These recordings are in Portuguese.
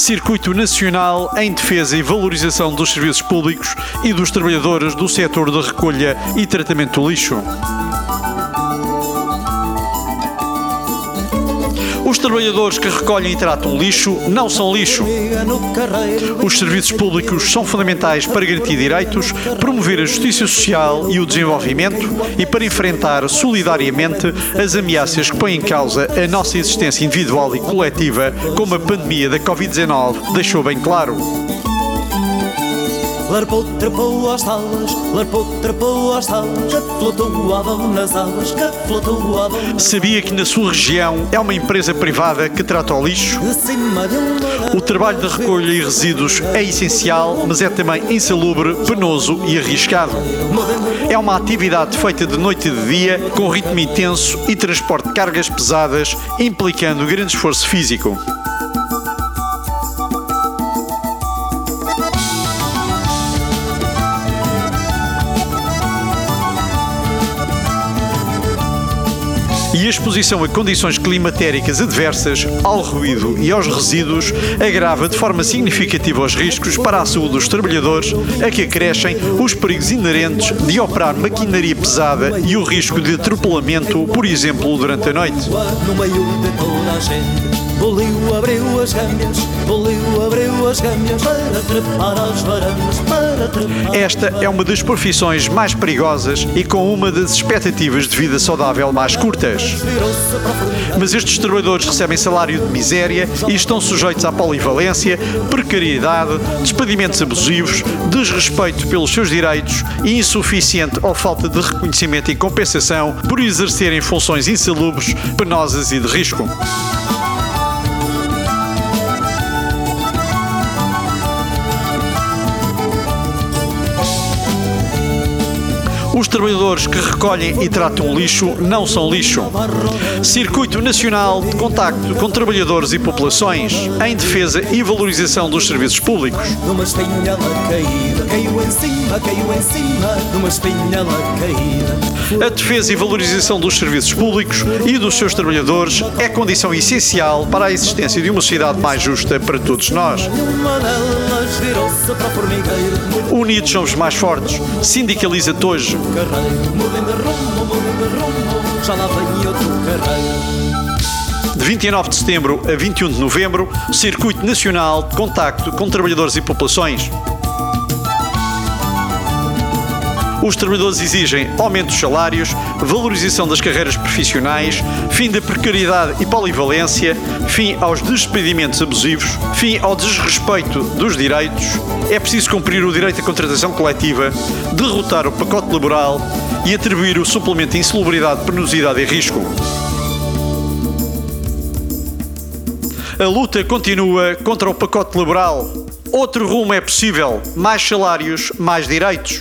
Circuito Nacional em Defesa e Valorização dos Serviços Públicos e dos Trabalhadores do setor da recolha e tratamento do lixo. Os trabalhadores que recolhem e tratam lixo não são lixo. Os serviços públicos são fundamentais para garantir direitos, promover a justiça social e o desenvolvimento e para enfrentar solidariamente as ameaças que põem em causa a nossa existência individual e coletiva, como a pandemia da Covid-19 deixou bem claro. Larpou, trepou às talas, que flutuavam nas águas, que flutuavam. Sabia que na sua região é uma empresa privada que trata o lixo? O trabalho de recolha e resíduos é essencial, mas é também insalubre, penoso e arriscado. É uma atividade feita de noite e de dia, com ritmo intenso e transporte de cargas pesadas, implicando grande esforço físico. E a exposição a condições climatéricas adversas, ao ruído e aos resíduos agrava de forma significativa os riscos para a saúde dos trabalhadores, a que acrescem os perigos inerentes de operar maquinaria pesada e o risco de atropelamento, por exemplo, durante a noite. No meio de toda a gente, Boliu abriu as gâmbias para trepar às varandas, para trepar. Esta é uma das profissões mais perigosas e com uma das expectativas de vida saudável mais curtas. Mas estes trabalhadores recebem salário de miséria e estão sujeitos à polivalência, precariedade, despedimentos abusivos, desrespeito pelos seus direitos e insuficiente ou falta de reconhecimento e compensação por exercerem funções insalubres, penosas e de risco. Os trabalhadores que recolhem e tratam lixo não são lixo. Circuito Nacional de Contacto com Trabalhadores e Populações em Defesa e Valorização dos Serviços Públicos. Numa espinha lá caída, caiu em cima, numa espinha lá caída. A defesa e valorização dos serviços públicos e dos seus trabalhadores é condição essencial para a existência de uma sociedade mais justa para todos nós. Uma delas virou-se para o formigueiro. Unidos somos mais fortes. Sindicaliza-te hoje. Mudem de rumo, já lá vem outro carreiro. De 29 de setembro a 21 de novembro, Circuito Nacional de Contacto com Trabalhadores e Populações. Os trabalhadores exigem aumento dos salários, valorização das carreiras profissionais, fim da precariedade e polivalência, fim aos despedimentos abusivos, fim ao desrespeito dos direitos. É preciso cumprir o direito à contratação coletiva, derrotar o pacote laboral e atribuir o suplemento de insalubridade, penosidade e risco. A luta continua contra o pacote laboral. Outro rumo é possível: mais salários, mais direitos.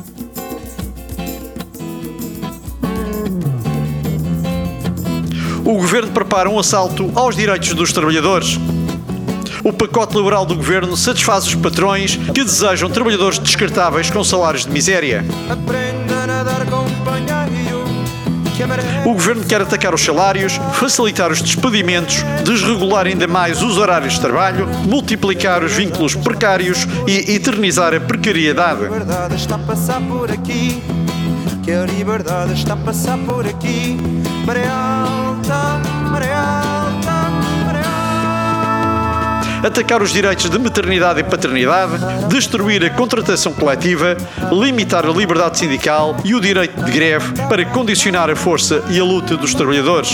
O Governo prepara um assalto aos direitos dos trabalhadores. O pacote laboral do Governo satisfaz os patrões que desejam trabalhadores descartáveis com salários de miséria. O Governo quer atacar os salários, facilitar os despedimentos, desregular ainda mais os horários de trabalho, multiplicar os vínculos precários e eternizar a precariedade. A liberdade está a passar por aqui, que a liberdade está a passar por aqui. Maré alta, maré alta, maré alta. Atacar os direitos de maternidade e paternidade, destruir a contratação coletiva, limitar a liberdade sindical e o direito de greve para condicionar a força e a luta dos trabalhadores.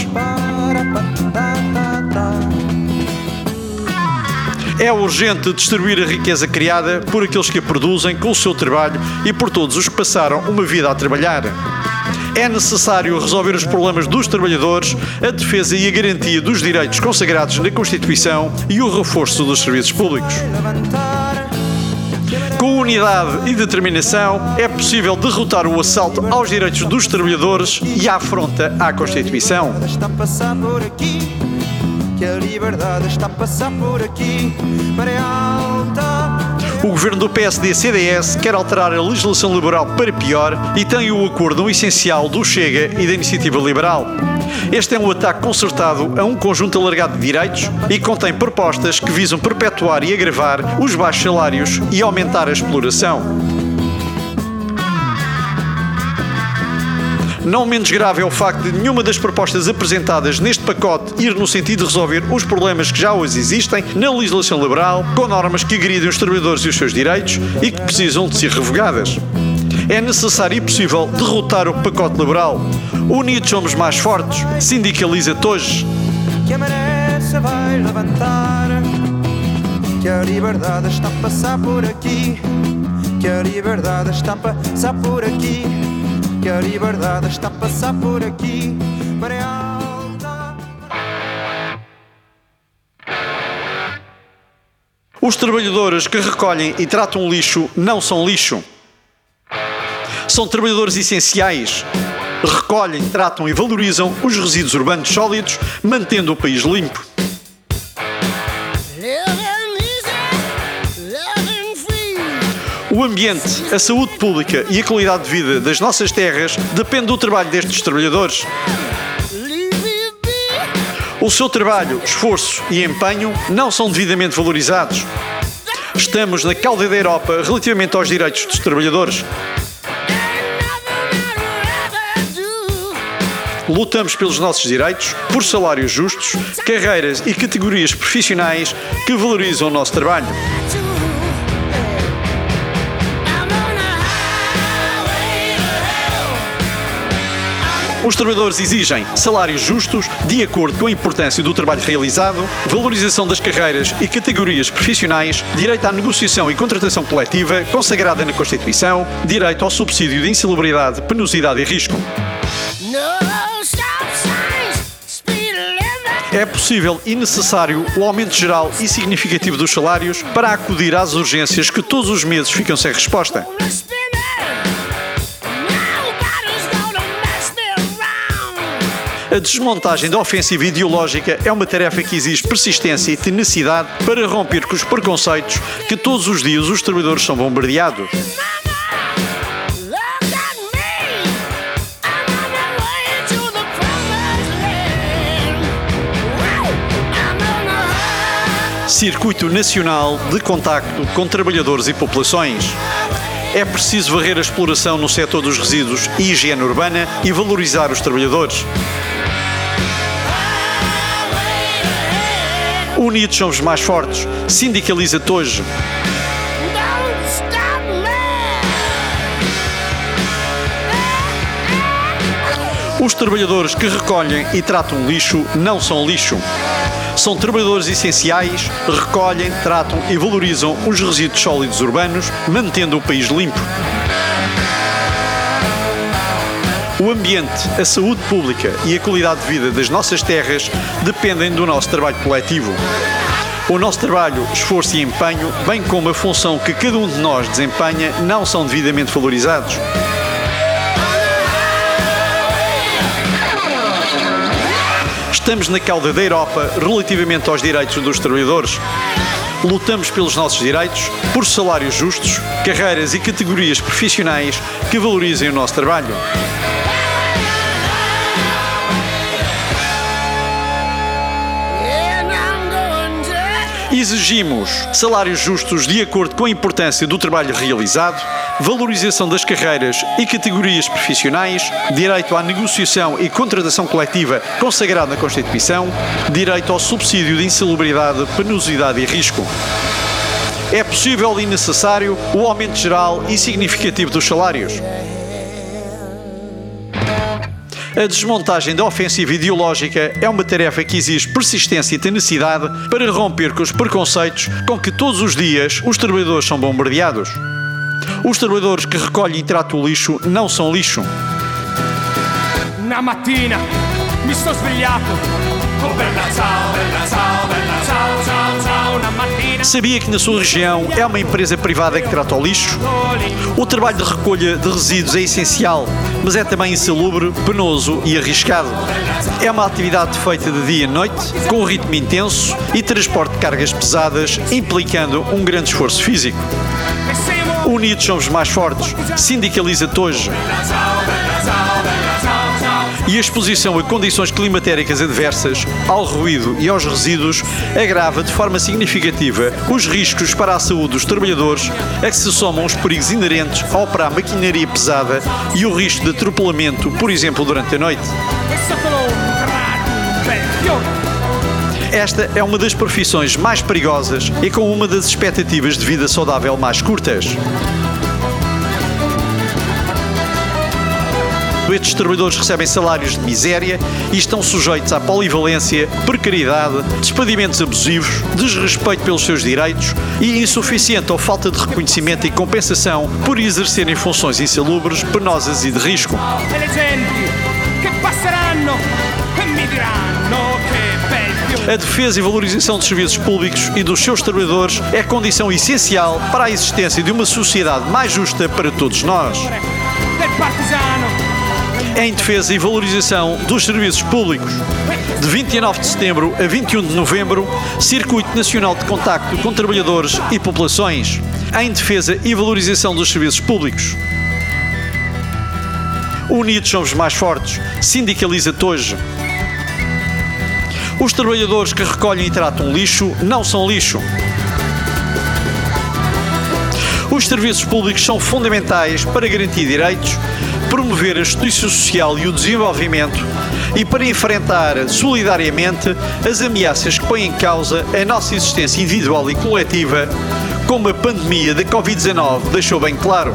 É urgente distribuir a riqueza criada por aqueles que a produzem com o seu trabalho e por todos os que passaram uma vida a trabalhar. É necessário resolver os problemas dos trabalhadores, a defesa e a garantia dos direitos consagrados na Constituição e o reforço dos serviços públicos. Com unidade e determinação, é possível derrotar o assalto aos direitos dos trabalhadores e a afronta à Constituição. Está a passar por aqui, que a liberdade está a passar por aqui. Maré alta. O governo do PSD-CDS quer alterar a legislação laboral para pior e tem o acordo no essencial do Chega e da Iniciativa Liberal. Este é um ataque concertado a um conjunto alargado de direitos e contém propostas que visam perpetuar e agravar os baixos salários e aumentar a exploração. Não menos grave é o facto de nenhuma das propostas apresentadas neste pacote ir no sentido de resolver os problemas que já hoje existem na legislação laboral, com normas que agridem os trabalhadores e os seus direitos e que precisam de ser revogadas. É necessário e possível derrotar o pacote laboral. Unidos somos mais fortes. Sindicaliza-te hoje. Que a maré se vai levantar, que a liberdade está a passar por aqui, que a liberdade está a passar por aqui, que a liberdade está a passar por aqui. Maré alta. Os trabalhadores que recolhem e tratam o lixo não são lixo. São trabalhadores essenciais. Recolhem, tratam e valorizam os resíduos urbanos sólidos, mantendo o país limpo. O ambiente, a saúde pública e a qualidade de vida das nossas terras depende do trabalho destes trabalhadores. O seu trabalho, esforço e empenho não são devidamente valorizados. Estamos na cauda da Europa relativamente aos direitos dos trabalhadores. Lutamos pelos nossos direitos, por salários justos, carreiras e categorias profissionais que valorizam o nosso trabalho. Os trabalhadores exigem salários justos, de acordo com a importância do trabalho realizado, valorização das carreiras e categorias profissionais, direito à negociação e contratação coletiva, consagrada na Constituição, direito ao subsídio de insalubridade, penosidade e risco. É possível e necessário o aumento geral e significativo dos salários para acudir às urgências que todos os meses ficam sem resposta. A desmontagem da ofensiva ideológica é uma tarefa que exige persistência e tenacidade para romper com os preconceitos que todos os dias os trabalhadores são bombardeados. Circuito Nacional de Contacto com Trabalhadores e Populações. É preciso varrer a exploração no setor dos resíduos e higiene urbana e valorizar os trabalhadores. Unidos somos mais fortes. Sindicaliza-te hoje. Os trabalhadores que recolhem e tratam lixo não são lixo. São trabalhadores essenciais, recolhem, tratam e valorizam os resíduos sólidos urbanos, mantendo o país limpo. O ambiente, a saúde pública e a qualidade de vida das nossas terras dependem do nosso trabalho coletivo. O nosso trabalho, esforço e empenho, bem como a função que cada um de nós desempenha, não são devidamente valorizados. Estamos na cauda da Europa relativamente aos direitos dos trabalhadores. Lutamos pelos nossos direitos, por salários justos, carreiras e categorias profissionais que valorizem o nosso trabalho. Exigimos salários justos de acordo com a importância do trabalho realizado, valorização das carreiras e categorias profissionais, direito à negociação e contratação coletiva consagrado na Constituição, direito ao subsídio de insalubridade, penosidade e risco. É possível e necessário o aumento geral e significativo dos salários. A desmontagem da ofensiva ideológica é uma tarefa que exige persistência e tenacidade para romper com os preconceitos com que todos os dias os trabalhadores são bombardeados. Os trabalhadores que recolhem e tratam o lixo não são lixo. Una mattina mi sto svegliato con bella ciao, una mattina Sabia que na sua região é uma empresa privada que trata o lixo? O trabalho de recolha de resíduos é essencial, mas é também insalubre, penoso e arriscado. É uma atividade feita de dia e noite, com um ritmo intenso e transporte de cargas pesadas, implicando um grande esforço físico. Unidos somos mais fortes, sindicaliza-te hoje. E a exposição a condições climatéricas adversas, ao ruído e aos resíduos agrava de forma significativa os riscos para a saúde dos trabalhadores, a que se somam os perigos inerentes a operar maquinaria pesada e o risco de atropelamento, por exemplo, durante a noite. Esta é uma das profissões mais perigosas e com uma das expectativas de vida saudável mais curtas. Estes trabalhadores recebem salários de miséria e estão sujeitos à polivalência, precariedade, despedimentos abusivos, desrespeito pelos seus direitos e insuficiente ou falta de reconhecimento e compensação por exercerem funções insalubres, penosas e de risco. A defesa e valorização dos serviços públicos e dos seus trabalhadores é condição essencial para a existência de uma sociedade mais justa para todos nós. Em defesa e valorização dos serviços públicos. De 29 de setembro a 21 de novembro, Circuito Nacional de Contacto com Trabalhadores e Populações. Em defesa e valorização dos serviços públicos. Unidos somos mais fortes. Sindicaliza-te hoje. Os trabalhadores que recolhem e tratam lixo não são lixo. Os serviços públicos são fundamentais para garantir direitos, promover a justiça social e o desenvolvimento e para enfrentar solidariamente as ameaças que põem em causa a nossa existência individual e coletiva, como a pandemia da Covid-19 deixou bem claro.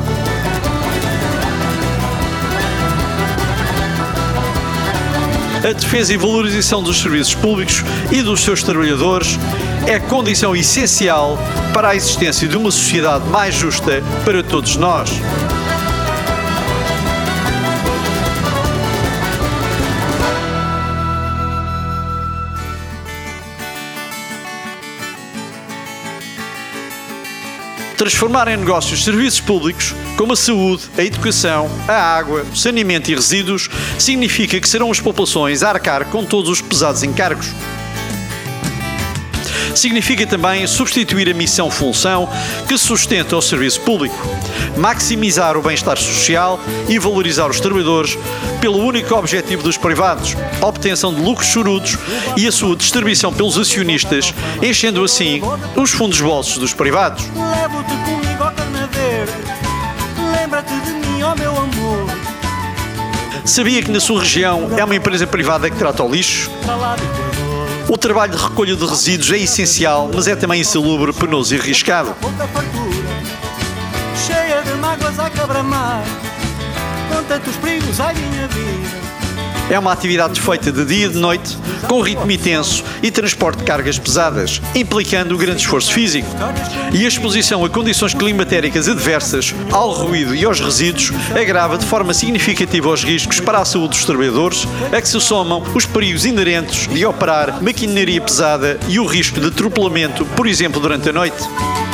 A defesa e valorização dos serviços públicos e dos seus trabalhadores é condição essencial para a existência de uma sociedade mais justa para todos nós. Transformar em negócios serviços públicos como a saúde, a educação, a água, o saneamento e resíduos significa que serão as populações a arcar com todos os pesados encargos. Significa também substituir a missão-função que sustenta o serviço público, maximizar o bem-estar social e valorizar os trabalhadores pelo único objetivo dos privados, a obtenção de lucros chorudos e a sua distribuição pelos acionistas, enchendo assim os fundos bolsos dos privados. Levo-te comigo ao Carnaveiro, lembra-te de mim, ó meu amor. Sabia que na sua região é uma empresa privada que trata o lixo? O trabalho de recolha de resíduos é essencial, mas é também insalubre, penoso e arriscado. Pouca fartura, cheia de mágoas a cabramar, com tantos perigos, ai minha vida. É uma atividade feita de dia e de noite, com ritmo intenso e transporte de cargas pesadas, implicando grande esforço físico. E a exposição a condições climatéricas adversas, ao ruído e aos resíduos agrava de forma significativa os riscos para a saúde dos trabalhadores, a que se somam os perigos inerentes de operar maquinaria pesada e o risco de atropelamento, por exemplo, durante a noite.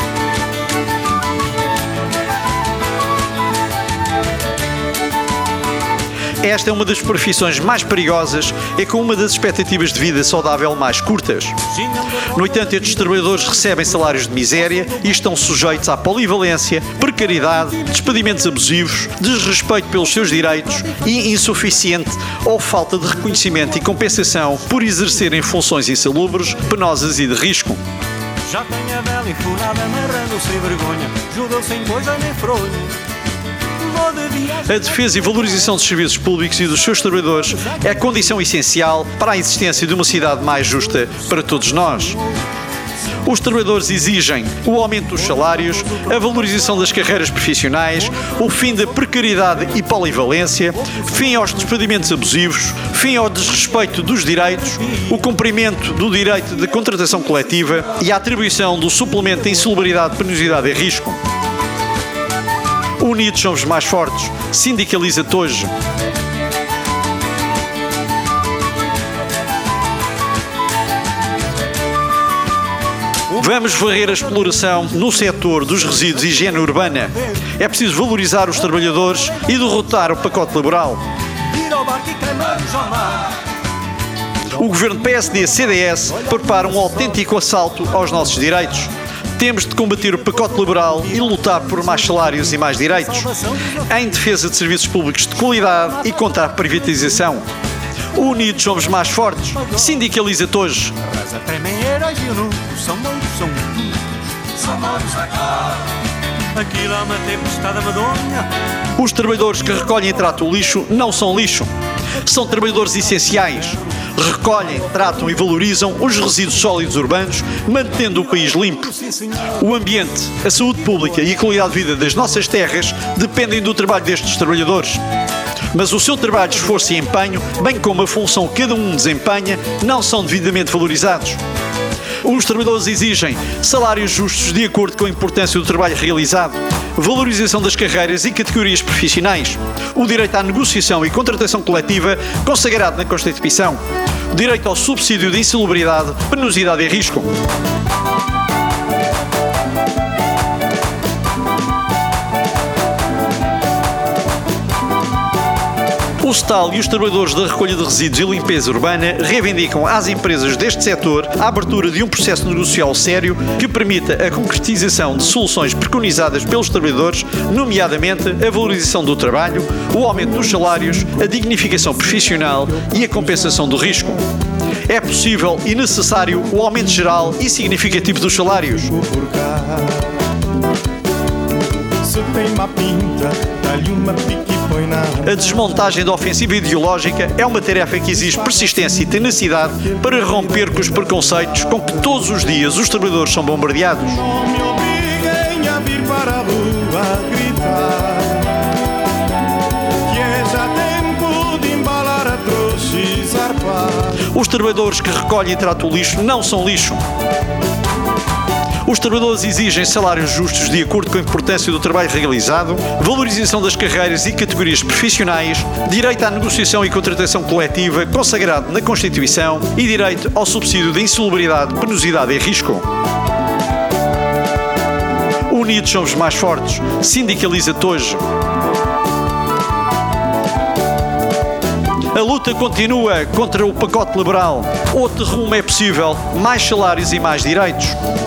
Esta é uma das profissões mais perigosas e com uma das expectativas de vida saudável mais curtas. No entanto, estes trabalhadores recebem salários de miséria e estão sujeitos à polivalência, precariedade, despedimentos abusivos, desrespeito pelos seus direitos e insuficiente ou falta de reconhecimento e compensação por exercerem funções insalubres, penosas e de risco. Já tem a vela enfurada, narrando sem vergonha, judeu sem coisa nem fronha. A defesa e valorização dos serviços públicos e dos seus trabalhadores é condição essencial para a existência de uma sociedade mais justa para todos nós. Os trabalhadores exigem o aumento dos salários, a valorização das carreiras profissionais, o fim da precariedade e polivalência, fim aos despedimentos abusivos, fim ao desrespeito dos direitos, o cumprimento do direito de contratação coletiva e a atribuição do suplemento de insalubridade, penosidade e risco. Unidos somos mais fortes. Sindicaliza-te hoje. Vamos varrer a exploração no setor dos resíduos e higiene urbana. É preciso valorizar os trabalhadores e derrotar o pacote laboral. O governo PSD-CDS prepara um autêntico assalto aos nossos direitos. Temos de combater o pacote laboral e lutar por mais salários e mais direitos, em defesa de serviços públicos de qualidade e contra a privatização. Unidos somos mais fortes. Sindicaliza-te hoje. Os trabalhadores que recolhem e tratam o lixo não são lixo. São trabalhadores essenciais. Recolhem, tratam e valorizam os resíduos sólidos urbanos, mantendo o país limpo. O ambiente, a saúde pública e a qualidade de vida das nossas terras dependem do trabalho destes trabalhadores. Mas o seu trabalho, esforço e empenho, bem como a função que cada um desempenha, não são devidamente valorizados. Os trabalhadores exigem salários justos de acordo com a importância do trabalho realizado, valorização das carreiras e categorias profissionais, o direito à negociação e contratação coletiva consagrado na Constituição, o direito ao subsídio de insalubridade, penosidade e risco. O STAL e os trabalhadores da recolha de resíduos e limpeza urbana reivindicam às empresas deste setor a abertura de um processo negocial sério que permita a concretização de soluções preconizadas pelos trabalhadores, nomeadamente a valorização do trabalho, o aumento dos salários, a dignificação profissional e a compensação do risco. É possível e necessário o aumento geral e significativo dos salários. A desmontagem da ofensiva ideológica é uma tarefa que exige persistência e tenacidade para romper com os preconceitos com que todos os dias os trabalhadores são bombardeados. Não me obriguem a vir para a rua gritar, que é já tempo de embalar a trouxa e zarpar. Os trabalhadores que recolhem e tratam o lixo não são lixo. Os trabalhadores exigem salários justos de acordo com a importância do trabalho realizado, valorização das carreiras e categorias profissionais, direito à negociação e contratação coletiva consagrado na Constituição e direito ao subsídio de insalubridade, penosidade e risco. Unidos somos mais fortes. Sindicaliza-te hoje. A luta continua contra o pacote laboral. Outro rumo é possível. Mais salários e mais direitos.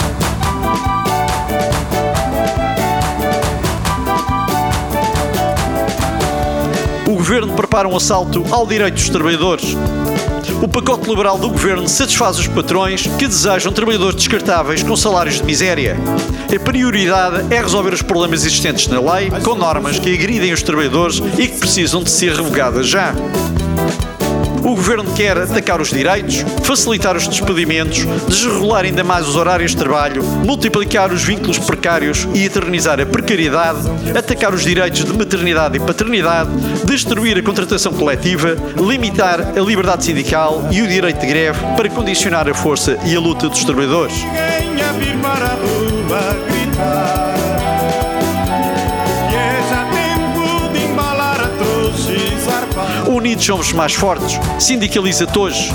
O Governo prepara um assalto ao direito dos trabalhadores. O pacote laboral do Governo satisfaz os patrões que desejam trabalhadores descartáveis com salários de miséria. A prioridade é resolver os problemas existentes na lei, com normas que agridem os trabalhadores e que precisam de ser revogadas já. O Governo quer atacar os direitos, facilitar os despedimentos, desregular ainda mais os horários de trabalho, multiplicar os vínculos precários e eternizar a precariedade, atacar os direitos de maternidade e paternidade, destruir a contratação coletiva, limitar a liberdade sindical e o direito de greve para condicionar a força e a luta dos trabalhadores. Ninguém a vir para a rua gritar, que é já tempo de embalar a trouxa e zarpar. Unidos somos mais fortes. Sindicaliza-te hoje.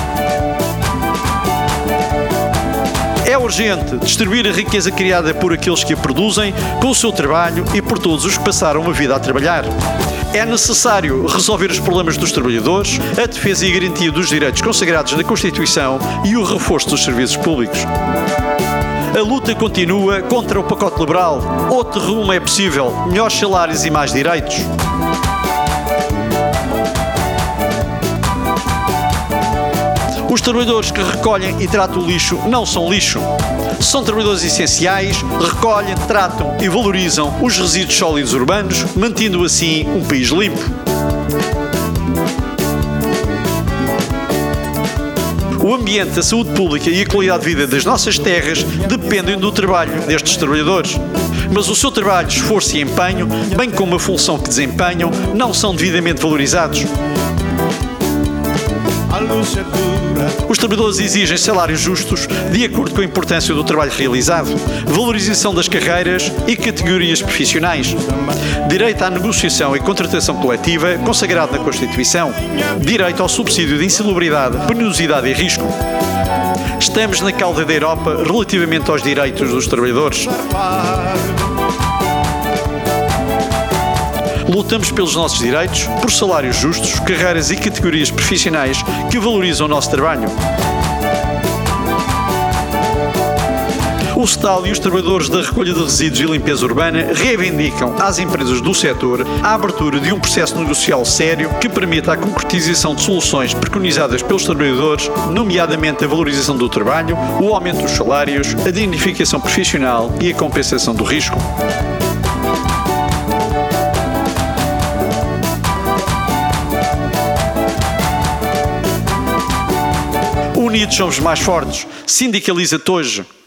É urgente distribuir a riqueza criada por aqueles que a produzem, com o seu trabalho e por todos os que passaram uma vida a trabalhar. É necessário resolver os problemas dos trabalhadores, a defesa e a garantia dos direitos consagrados na Constituição e o reforço dos serviços públicos. A luta continua contra o pacote laboral. Outro rumo é possível. Melhores salários e mais direitos. Os trabalhadores que recolhem e tratam o lixo não são lixo. São trabalhadores essenciais, recolhem, tratam e valorizam os resíduos sólidos urbanos, mantendo assim um país limpo. O ambiente, a saúde pública e a qualidade de vida das nossas terras dependem do trabalho destes trabalhadores. Mas o seu trabalho, esforço e empenho, bem como a função que desempenham, não são devidamente valorizados. Os trabalhadores exigem salários justos de acordo com a importância do trabalho realizado, valorização das carreiras e categorias profissionais, direito à negociação e contratação coletiva consagrado na Constituição, direito ao subsídio de insalubridade, penosidade e risco. Estamos na cauda da Europa relativamente aos direitos dos trabalhadores. Lutamos pelos nossos direitos, por salários justos, carreiras e categorias profissionais que valorizam o nosso trabalho. O STAL e os trabalhadores da recolha de resíduos e limpeza urbana reivindicam às empresas do setor a abertura de um processo negocial sério que permita a concretização de soluções preconizadas pelos trabalhadores, nomeadamente a valorização do trabalho, o aumento dos salários, a dignificação profissional e a compensação do risco. Unidos somos mais fortes. Sindicaliza-te hoje.